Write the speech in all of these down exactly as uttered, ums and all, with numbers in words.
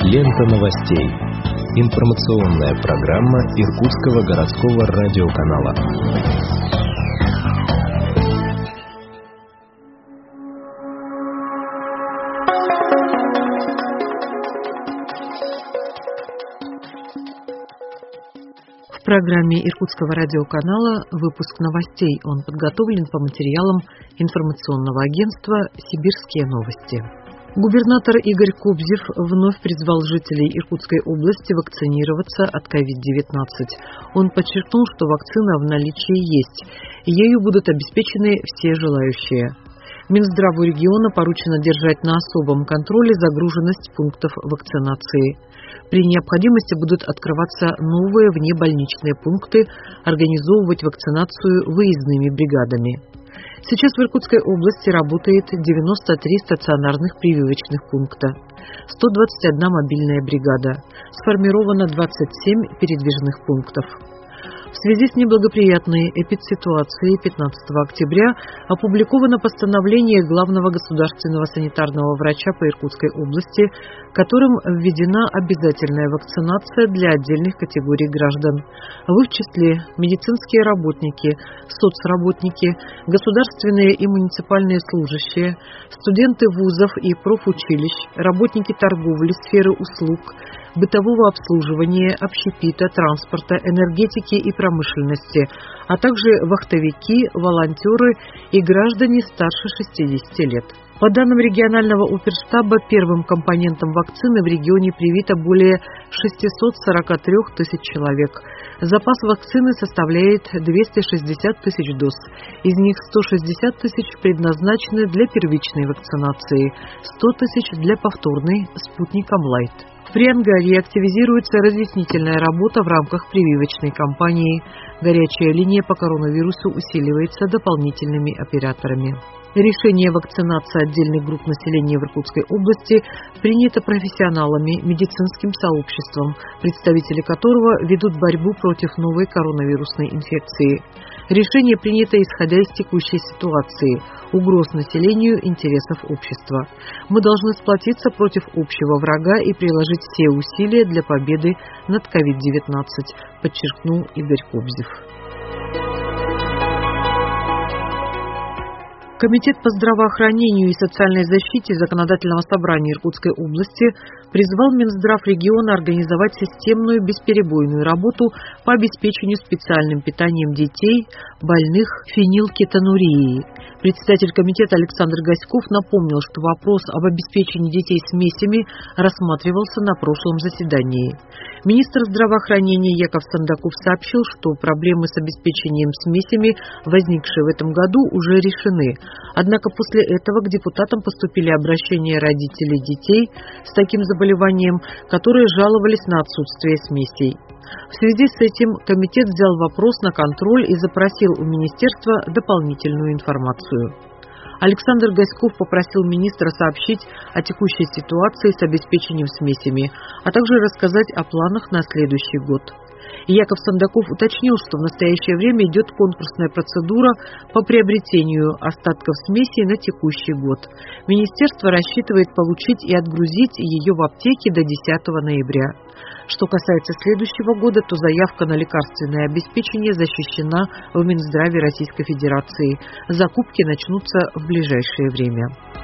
Лента новостей. Информационная программа Иркутского городского радиоканала. В программе Иркутского радиоканала выпуск новостей. Он подготовлен по материалам информационного агентства «Сибирские новости». Губернатор Игорь Кобзев вновь призвал жителей Иркутской области вакцинироваться от ковид девятнадцать. Он подчеркнул, что вакцина в наличии есть, и ею будут обеспечены все желающие. Минздраву региона поручено держать на особом контроле загруженность пунктов вакцинации. При необходимости будут открываться новые внебольничные пункты, организовывать вакцинацию выездными бригадами. Сейчас в Иркутской области работает девяносто три стационарных прививочных пункта, сто двадцать одна мобильная бригада, сформировано двадцать семь передвижных пунктов. В связи с неблагоприятной эпидситуацией пятнадцатого октября опубликовано постановление главного государственного санитарного врача по Иркутской области, которым введена обязательная вакцинация для отдельных категорий граждан. В их числе медицинские работники, соцработники, государственные и муниципальные служащие, студенты вузов и профучилищ, работники торговли, сферы услуг, бытового обслуживания, общепита, транспорта, энергетики и промышленности, а также вахтовики, волонтеры и граждане старше шестидесяти лет. По данным регионального оперштаба, первым компонентом вакцины в регионе привито более шестисот сорока трёх тысяч человек. Запас вакцины составляет двести шестьдесят тысяч доз. Из них сто шестьдесят тысяч предназначены для первичной вакцинации, сто тысяч для повторной спутником Лайт. В Приангарье активизируется разъяснительная работа в рамках прививочной кампании. Горячая линия по коронавирусу усиливается дополнительными операторами. Решение вакцинации отдельных групп населения в Иркутской области принято профессионалами, медицинским сообществом, представители которого ведут борьбу против новой коронавирусной инфекции. Решение принято исходя из текущей ситуации, угроз населению, интересов общества. Мы должны сплотиться против общего врага и приложить все усилия для победы над ковид девятнадцать, подчеркнул Игорь Кобзев. Комитет по здравоохранению и социальной защите Законодательного собрания Иркутской области призвал Минздрав региона организовать системную бесперебойную работу по обеспечению специальным питанием детей, больных фенилкетонурией. Председатель комитета Александр Гаськов напомнил, что вопрос об обеспечении детей смесями рассматривался на прошлом заседании. Министр здравоохранения Яков Сандаков сообщил, что проблемы с обеспечением смесями, возникшие в этом году, уже решены. Однако после этого к депутатам поступили обращения родителей детей с таким заболеванием, которые жаловались на отсутствие смесей. В связи с этим комитет взял вопрос на контроль и запросил у министерства дополнительную информацию. Александр Гаськов попросил министра сообщить о текущей ситуации с обеспечением смесями, а также рассказать о планах на следующий год. Яков Сандаков уточнил, что в настоящее время идет конкурсная процедура по приобретению остатков смесей на текущий год. Министерство рассчитывает получить и отгрузить ее в аптеки до десятого ноября. Что касается следующего года, то заявка на лекарственное обеспечение защищена в Минздраве Российской Федерации. Закупки начнутся в ближайшее время.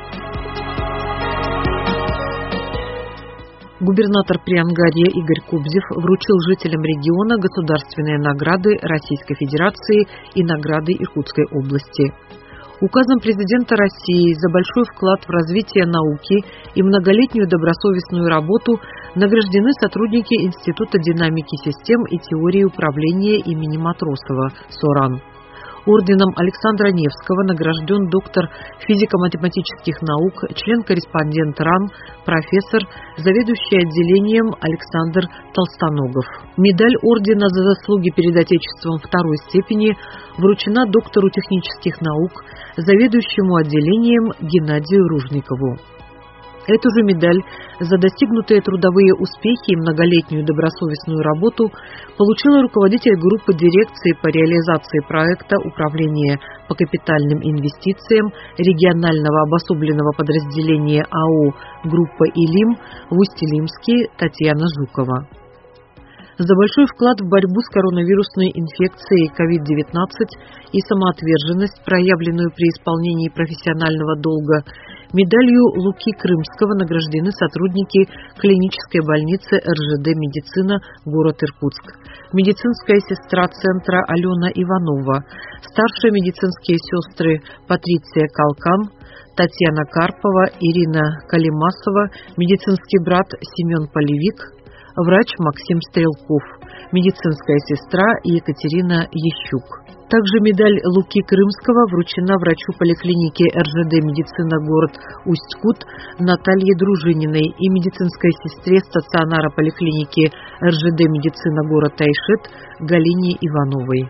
Губернатор Приангарья Игорь Кобзев вручил жителям региона государственные награды Российской Федерации и награды Иркутской области. Указом президента России за большой вклад в развитие науки и многолетнюю добросовестную работу награждены сотрудники Института динамики систем и теории управления имени Матросова СОРАН. Орденом Александра Невского награжден доктор физико-математических наук, член-корреспондент РАН, профессор, заведующий отделением Александр Толстоногов. Медаль ордена за заслуги перед Отечеством второй степени вручена доктору технических наук, заведующему отделением Геннадию Ружникову. Эту же медаль за достигнутые трудовые успехи и многолетнюю добросовестную работу получила руководитель группы дирекции по реализации проекта Управления по капитальным инвестициям регионального обособленного подразделения АО «Группа Илим» в Усть-Илимске Татьяна Жукова. За большой вклад в борьбу с коронавирусной инфекцией ковид девятнадцать и самоотверженность, проявленную при исполнении профессионального долга, медалью Луки Крымского награждены сотрудники клинической больницы эр жэ дэ «Медицина», город Иркутск, медицинская сестра центра Алена Иванова, старшие медицинские сестры Патриция Калкан, Татьяна Карпова, Ирина Калимасова, медицинский брат Семен Полевик, врач Максим Стрелков, медицинская сестра Екатерина Ещук. Также медаль Луки Крымского вручена врачу поликлиники эр жэ дэ «Медицина», город Усть-Кут Наталье Дружининой и медицинской сестре стационара поликлиники эр жэ дэ «Медицина», город Тайшет Галине Ивановой.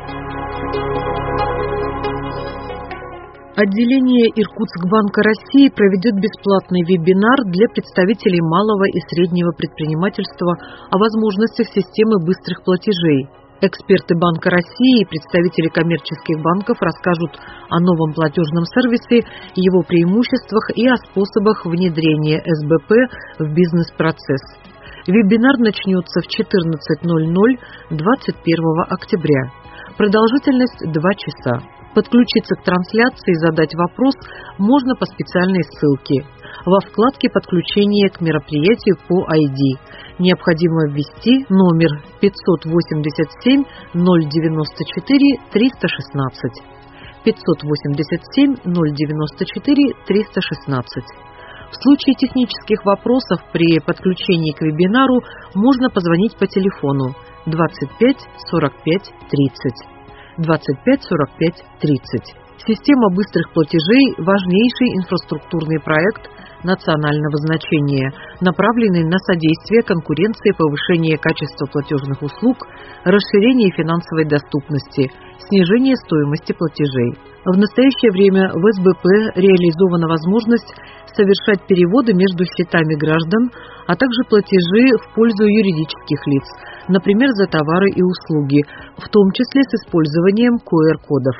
Отделение Иркутскбанка России проведет бесплатный вебинар для представителей малого и среднего предпринимательства о возможностях системы быстрых платежей. Эксперты Банка России и представители коммерческих банков расскажут о новом платежном сервисе, его преимуществах и о способах внедрения эс бэ пэ в бизнес-процесс. Вебинар начнется в четырнадцать ноль ноль двадцать первого октября. Продолжительность два часа. Подключиться к трансляции и задать вопрос можно по специальной ссылке во вкладке «Подключение к мероприятию» по ай ди. Необходимо ввести номер пятьсот восемьдесят семь ноль девяносто четыре триста шестнадцать. пятьсот восемьдесят семь ноль девяносто четыре триста шестнадцать. В случае технических вопросов при подключении к вебинару можно позвонить по телефону двадцать пять сорок пять тридцать. двадцать пять сорок пять тридцать. Система быстрых платежей – важнейший инфраструктурный проект национального значения, направленный на содействие конкуренции, повышение качества платежных услуг, расширение финансовой доступности, снижение стоимости платежей. В настоящее время в эс бэ пэ реализована возможность совершать переводы между счетами граждан, а также платежи в пользу юридических лиц, например, за товары и услуги, в том числе с использованием ку эр кодов.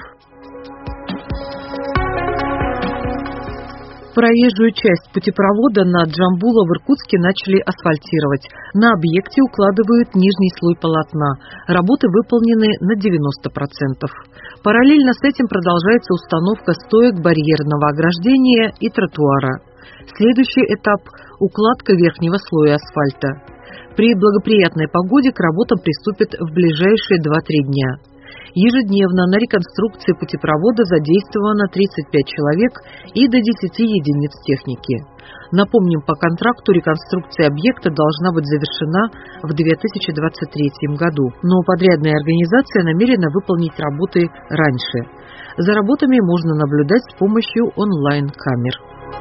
Проезжую часть путепровода на Джамбула в Иркутске начали асфальтировать. На объекте укладывают нижний слой полотна. Работы выполнены на девяносто процентов. Параллельно с этим продолжается установка стоек барьерного ограждения и тротуара. Следующий этап – укладка верхнего слоя асфальта. При благоприятной погоде к работам приступят в ближайшие два-три дня. Ежедневно на реконструкции путепровода задействовано тридцать пять человек и до десяти единиц техники. Напомним, по контракту реконструкция объекта должна быть завершена в две тысячи двадцать третьем году, но подрядная организация намерена выполнить работы раньше. За работами можно наблюдать с помощью онлайн-камер.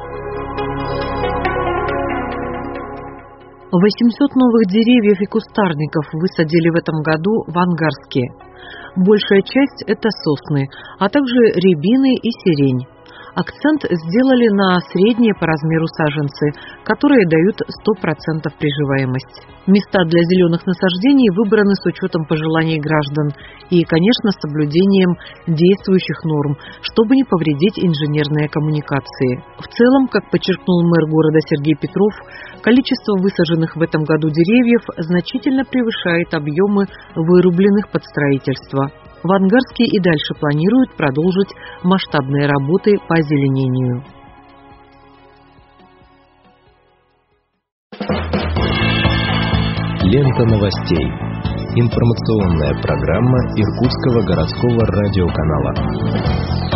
восемьсот новых деревьев и кустарников высадили в этом году в Ангарске. Большая часть – это сосны, а также рябины и сирень. Акцент сделали на средние по размеру саженцы, которые дают сто процентов приживаемость. Места для зеленых насаждений выбраны с учетом пожеланий граждан и, конечно, с соблюдением действующих норм, чтобы не повредить инженерные коммуникации. В целом, как подчеркнул мэр города Сергей Петров, количество высаженных в этом году деревьев значительно превышает объемы вырубленных под строительство. В Ангарске и дальше планируют продолжить масштабные работы по озеленению. Лента новостей. Информационная программа Иркутского городского радиоканала.